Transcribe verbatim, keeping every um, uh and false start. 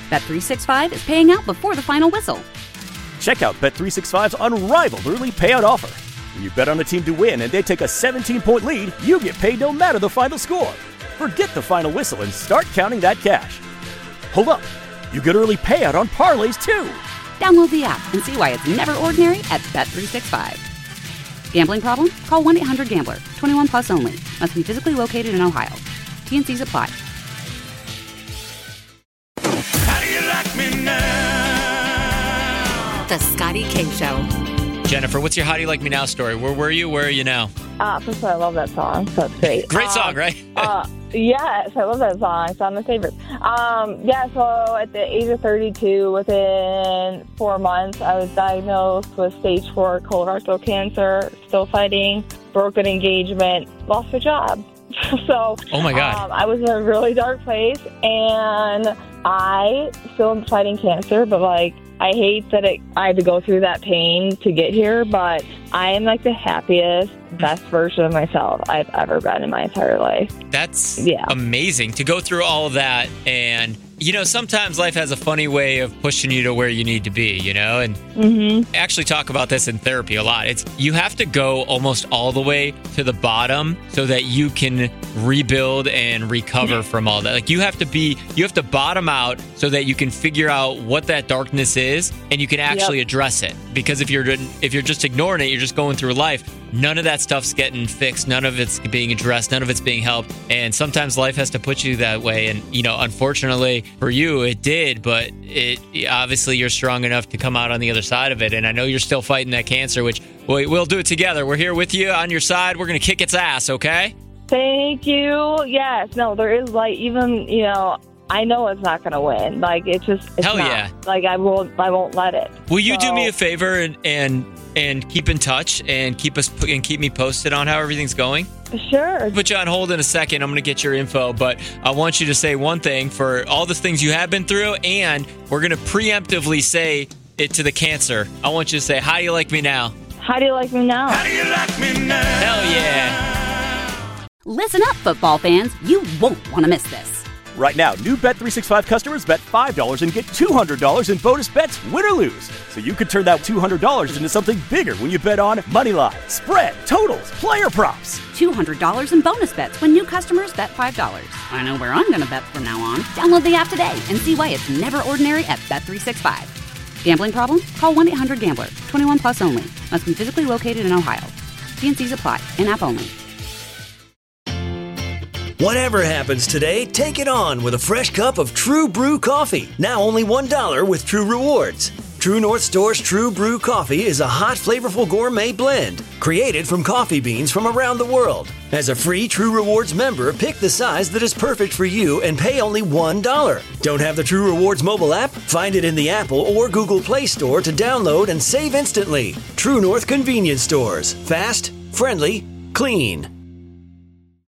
Bet three sixty-five is paying out before the final whistle. Check out Bet three sixty-five's unrivaled early payout offer. When you bet on a team to win and they take a seventeen-point lead, you get paid no matter the final score. Forget the final whistle and start counting that cash. Hold up. You get early payout on parlays, too. Download the app and see why it's never ordinary at Bet three sixty-five. Gambling problem? Call one eight hundred gambler. twenty-one plus only. Must be physically located in Ohio. T N Cs apply. How do you like me now? The Scotty K Show. Jennifer, what's your How Do You Like Me Now story? Where were you? Where are you now? Uh, first of all, I love that song, so it's great. Great um, song, right? uh, yes, I love that song. It's one of my favorites. Um, yeah, so at the age of thirty-two, within four months, I was diagnosed with stage four colorectal cancer, still fighting, broken engagement, lost a job. So oh my God. Um, I was in a really dark place, and I still am fighting cancer, but like, I hate that it, I had to go through that pain to get here, but I am like the happiest, best version of myself I've ever been in my entire life. That's yeah. amazing to go through all of that. And, you know, sometimes life has a funny way of pushing you to where you need to be, you know, and mm-hmm. I actually talk about this in therapy a lot. It's you have to go almost all the way to the bottom so that you can rebuild and recover from all that. Like you have to be, you have to bottom out so that you can figure out what that darkness is and you can actually yep. address it. Because if you're if you're just ignoring it, you're just going through life. None of that stuff's getting fixed. None of it's being addressed. None of it's being helped. And sometimes life has to put you that way. And, you know, unfortunately for you, it did. But it obviously you're strong enough to come out on the other side of it. And I know you're still fighting that cancer, which we, we'll do it together. We're here with you on your side. We're going to kick its ass, okay? Thank you. Yes. No, there is like even, you know, I know it's not going to win. Like it's just, it's Hell not. yeah. Like I won't, I won't let it. Will you so, do me a favor and, and, and keep in touch and keep us and keep me posted on how everything's going? Sure. I'll put you on hold in a second. I'm going to get your info, but I want you to say one thing for all the things you have been through, and we're going to preemptively say it to the cancer. I want you to say, how do you like me now? How do you like me now? How do you like me now? Hell yeah. Listen up, football fans. You won't want to miss this. Right now, new Bet three sixty-five customers bet five dollars and get two hundred dollars in bonus bets, win or lose. So you could turn that two hundred dollars into something bigger when you bet on money line, spread, totals, player props. two hundred dollars in bonus bets when new customers bet five dollars. I know where I'm going to bet from now on. Download the app today and see why it's never ordinary at Bet three sixty-five. Gambling problem? Call one eight hundred gambler. twenty-one plus only. Must be physically located in Ohio. T N Cs apply. In-app only. Whatever happens today, take it on with a fresh cup of True Brew coffee. Now only one dollar with True Rewards. True North Store's True Brew coffee is a hot, flavorful gourmet blend created from coffee beans from around the world. As a free True Rewards member, pick the size that is perfect for you and pay only one dollar. Don't have the True Rewards mobile app? Find it in the Apple or Google Play Store to download and save instantly. True North Convenience Stores. Fast, friendly, clean.